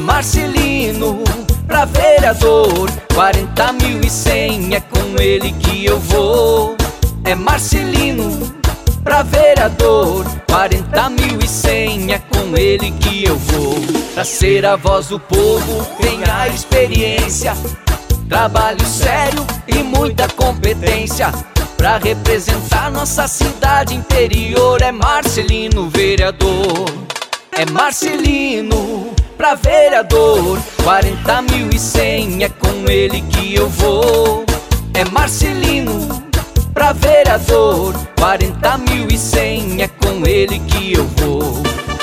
Marcelino pra vereador, 40.100 é com ele que eu vou. É Marcelino pra vereador, 40.100 é com ele que eu vou. Pra ser a voz do povo tem a experiência, trabalho sério e muita competência. Pra representar nossa cidade interior é Marcelino vereador. É Marcelino pra vereador, 40.100 é com ele que eu vou. É Marcelino pra vereador, 40.100 é com ele que eu vou.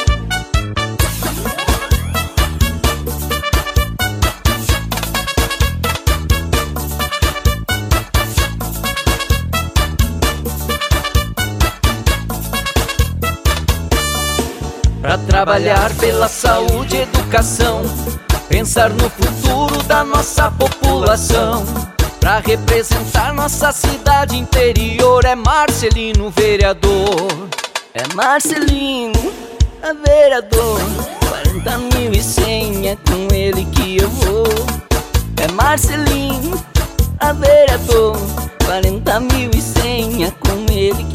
Pra trabalhar pela saúde e educação, pensar no futuro da nossa população. Pra representar nossa cidade interior é Marcelino vereador. É Marcelino, a vereador, 40.100 é com ele que eu vou. É Marcelino, a vereador, 40.100 é com ele que